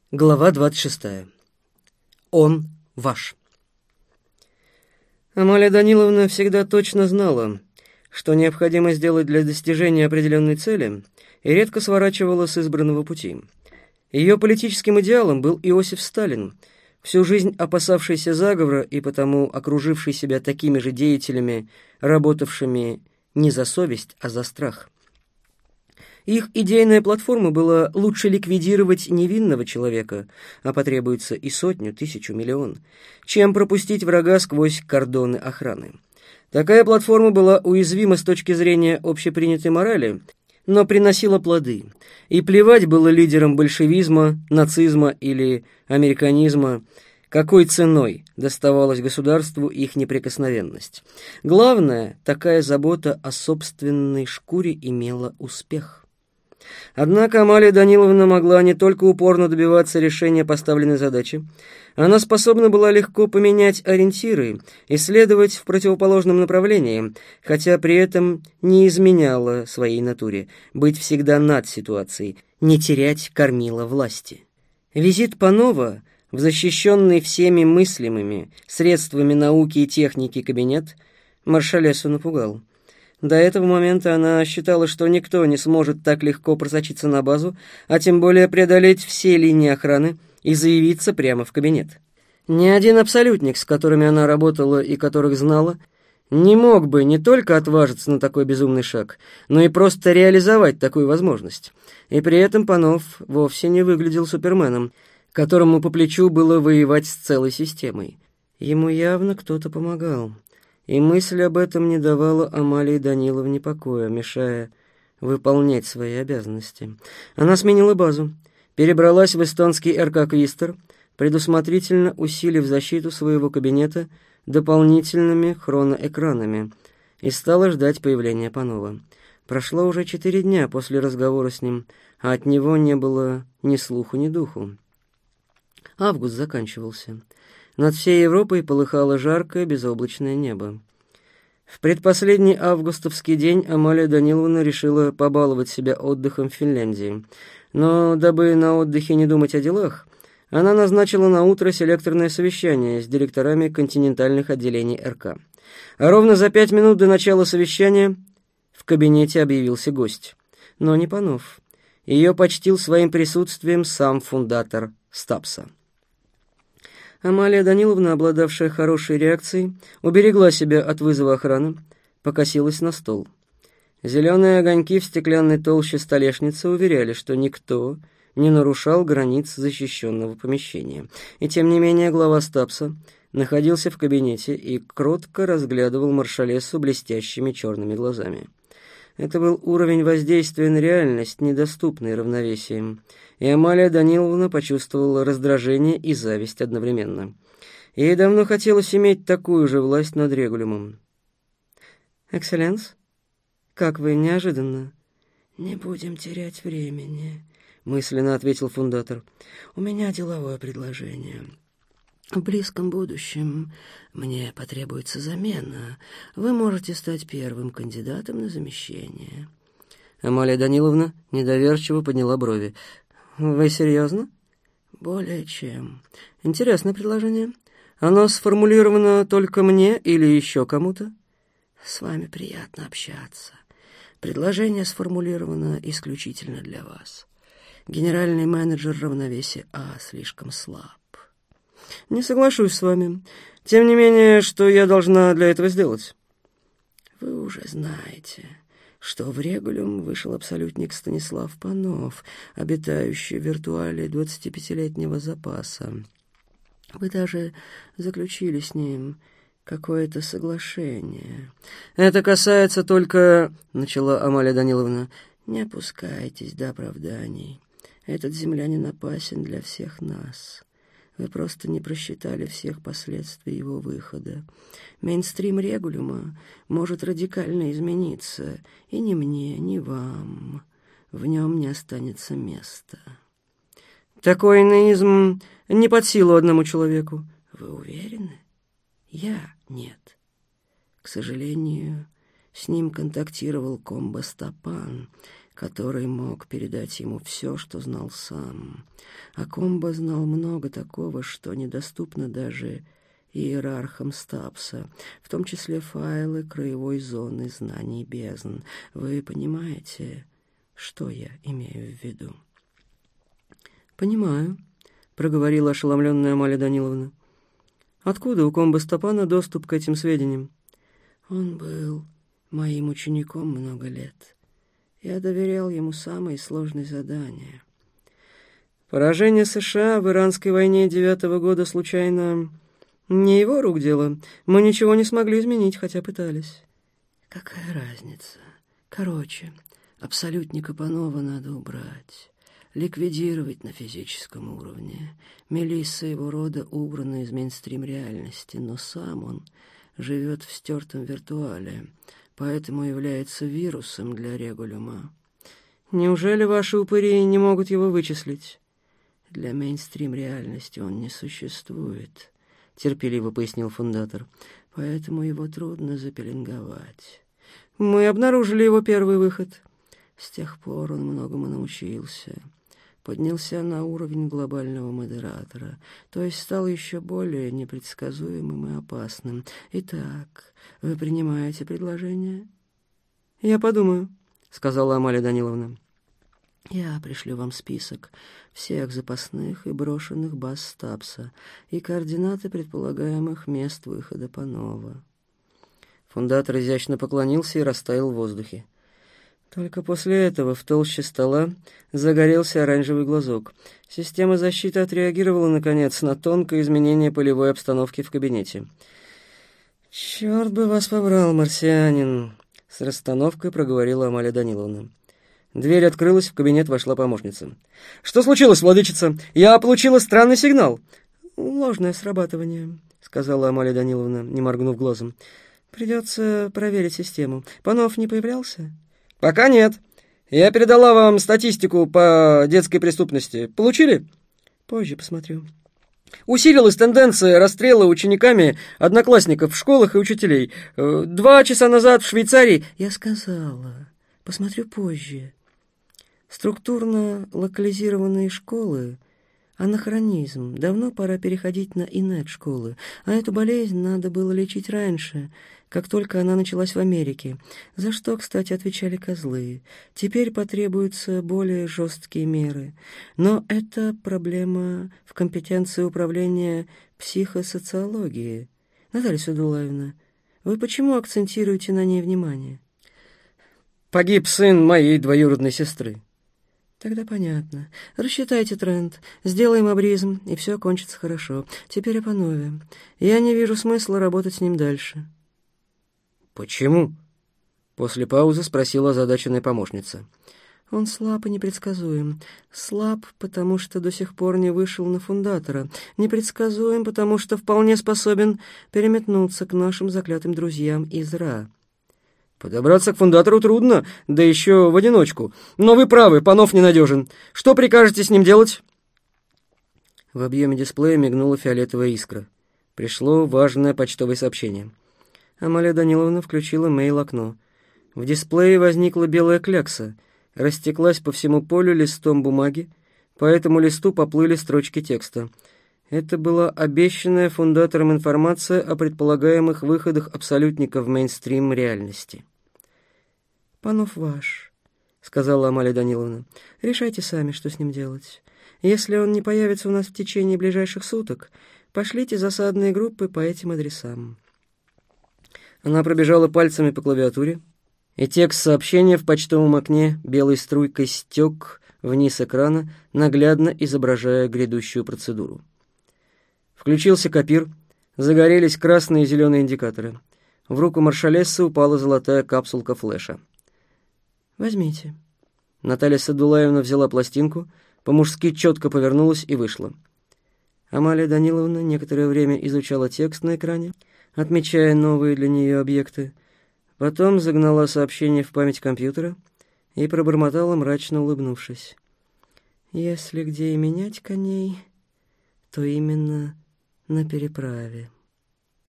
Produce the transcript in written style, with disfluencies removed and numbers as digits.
Глава 26. Он ваш. Амалия Даниловна всегда точно знала, что необходимо сделать для достижения определенной цели, и редко сворачивала с избранного пути. Ее политическим идеалом был Иосиф Сталин, всю жизнь опасавшийся заговора и потому окруживший себя такими же деятелями, работавшими не за совесть, а за страх. Их идейная платформа была лучше ликвидировать невинного человека, а потребуется и сотню, тысячу, миллион, чем пропустить врага сквозь кордоны охраны. Такая платформа была уязвима с точки зрения общепринятой морали, но приносила плоды, и плевать было лидерам большевизма, нацизма или американизма, какой ценой доставалась государству их неприкосновенность. Главное, такая забота о собственной шкуре имела успех. Однако Амалия Даниловна могла не только упорно добиваться решения поставленной задачи, она способна была легко поменять ориентиры и следовать в противоположном направлении, хотя при этом не изменяла своей натуре, быть всегда над ситуацией, не терять кормила власти. Визит Панова в защищенный всеми мыслимыми средствами науки и техники кабинет маршалессу напугал. До этого момента она считала, что никто не сможет так легко просочиться на базу, а тем более преодолеть все линии охраны и заявиться прямо в кабинет. Ни один абсолютник, с которыми она работала и которых знала, не мог бы не только отважиться на такой безумный шаг, но и просто реализовать такую возможность. И при этом Панов вовсе не выглядел суперменом, которому по плечу было воевать с целой системой. Ему явно кто-то помогал. И мысль об этом не давала Амалии Даниловне покоя, мешая выполнять свои обязанности. Она сменила базу, перебралась в эстонский РК «Квистер», предусмотрительно усилив защиту своего кабинета дополнительными хроноэкранами, и стала ждать появления Панова. Прошло уже 4 дня после разговора с ним, а от него не было ни слуху, ни духу. Август заканчивался. Над всей Европой полыхало жаркое безоблачное небо. В предпоследний августовский день Амалия Даниловна решила побаловать себя отдыхом в Финляндии. Но, дабы на отдыхе не думать о делах, она назначила на утро селекторное совещание с директорами континентальных отделений РК. А ровно за 5 минут до начала совещания в кабинете объявился гость. Но не Панов. Ее почтил своим присутствием сам фундатор Стапса. Амалия Даниловна, обладавшая хорошей реакцией, уберегла себя от вызова охраны, покосилась на стол. Зеленые огоньки в стеклянной толще столешницы уверяли, что никто не нарушал границ защищенного помещения. И тем не менее глава Стапса находился в кабинете и кротко разглядывал маршалессу блестящими черными глазами. Это был уровень воздействия на реальность, недоступный равновесием, и Амалия Даниловна почувствовала раздражение и зависть одновременно. Ей давно хотелось иметь такую же власть над регулюмом. «Экселленс, как вы неожиданно!» «Не будем терять времени», — мысленно ответил фундатор. «У меня деловое предложение. В близком будущем мне потребуется замена. Вы можете стать первым кандидатом на замещение». Амалия Даниловна недоверчиво подняла брови. «Вы серьезно?» «Более чем». «Интересное предложение. Оно сформулировано только мне или еще кому-то?» «С вами приятно общаться. Предложение сформулировано исключительно для вас. Генеральный менеджер равновесия слишком слаб». «Не соглашусь с вами. Тем не менее, что я должна для этого сделать?» «Вы уже знаете, что в регулюм вышел абсолютник Станислав Панов, обитающий в виртуале 25-летнего запаса. Вы даже заключили с ним какое-то соглашение». «Это касается только...» — начала Амалия Даниловна. «Не опускайтесь до оправданий. Этот землянин опасен для всех нас. Вы просто не просчитали всех последствий его выхода. Мейнстрим регулюма может радикально измениться, и ни мне, ни вам в нем не останется места». «Такой наизм не под силу одному человеку». «Вы уверены? Я нет. К сожалению, с ним контактировал Комбо Стапан, который мог передать ему все, что знал сам. А Комбо знал много такого, что недоступно даже иерархам Стапса, в том числе файлы краевой зоны знаний бездн. Вы понимаете, что я имею в виду? «Понимаю», — проговорила ошеломленная Амалия Даниловна. «Откуда у Комбо Стапана доступ к этим сведениям?» «Он был моим учеником много лет. Я доверял ему самые сложные задания». «Поражение США в Иранской войне 9-го года случайно не его рук дело? Мы ничего не смогли изменить, хотя пытались». «Какая разница? Короче, абсолютника Панова надо убрать, ликвидировать на физическом уровне. Мелисса его рода убрана из мейнстрим реальности, но сам он живет в стертом виртуале, поэтому является вирусом для регулюма». «Неужели ваши упыри не могут его вычислить?» «Для мейнстрим реальности он не существует», — терпеливо пояснил фундатор, «поэтому его трудно запеленговать». «Мы обнаружили его первый выход». С тех пор он многому научился. Поднялся на уровень глобального модератора, то есть стал еще более непредсказуемым и опасным. Итак, вы принимаете предложение? «Я подумаю», — сказала Амалия Даниловна. «Я пришлю вам список всех запасных и брошенных баз Стапса и координаты предполагаемых мест выхода Панова». Фундатор изящно поклонился и растаял в воздухе. Только после этого в толще стола загорелся оранжевый глазок. Система защиты отреагировала, наконец, на тонкое изменение полевой обстановки в кабинете. «Черт бы вас побрал, марсианин!» — с расстановкой проговорила Амалия Даниловна. Дверь открылась, в кабинет вошла помощница. «Что случилось, владычица? Я получила странный сигнал». «Ложное срабатывание», — сказала Амалия Даниловна, не моргнув глазом. «Придется проверить систему. Панов не появлялся?» «Пока нет. Я передала вам статистику по детской преступности. Получили?» «Позже посмотрю». «Усилилась тенденция расстрела учениками одноклассников в школах и учителей. 2 часа назад в Швейцарии...» «Я сказала, посмотрю позже. Структурно локализированные школы — анахронизм. Давно пора переходить на инет-школы, а эту болезнь надо было лечить раньше, как только она началась в Америке, за что, кстати, отвечали козлы. Теперь потребуются более жесткие меры. Но это проблема в компетенции управления психосоциологии. Наталья Садулаевна, вы почему акцентируете на ней внимание?» «Погиб сын моей двоюродной сестры». «Тогда понятно. Рассчитайте тренд, сделаем обризм, и все кончится хорошо. Теперь о Панове. Я не вижу смысла работать с ним дальше». «Почему?» — после паузы спросила озадаченная помощница. «Он слаб и непредсказуем. Слаб, потому что до сих пор не вышел на фундатора. Непредсказуем, потому что вполне способен переметнуться к нашим заклятым друзьям из Ра». «Подобраться к фундатору трудно, да еще в одиночку. Но вы правы, Панов ненадежен. Что прикажете с ним делать?» В объеме дисплея мигнула фиолетовая искра. Пришло важное почтовое сообщение. Амалия Даниловна включила мейл-окно. В дисплее возникла белая клякса, растеклась по всему полю листом бумаги, по этому листу поплыли строчки текста. Это была обещанная фундатором информация о предполагаемых выходах абсолютника в мейнстрим реальности. «Панов ваш», — сказала Амалия Даниловна. «Решайте сами, что с ним делать. Если он не появится у нас в течение ближайших суток, пошлите засадные группы по этим адресам». Она пробежала пальцами по клавиатуре, и текст сообщения в почтовом окне белой струйкой стек вниз экрана, наглядно изображая грядущую процедуру. Включился копир, загорелись красные и зеленые индикаторы. В руку маршалессы упала золотая капсулка флеша. «Возьмите». Наталья Садулаевна взяла пластинку, по-мужски четко повернулась и вышла. Амалия Даниловна некоторое время изучала текст на экране, отмечая новые для нее объекты, потом загнала сообщение в память компьютера и пробормотала, мрачно улыбнувшись. «Если где и менять коней, то именно на переправе».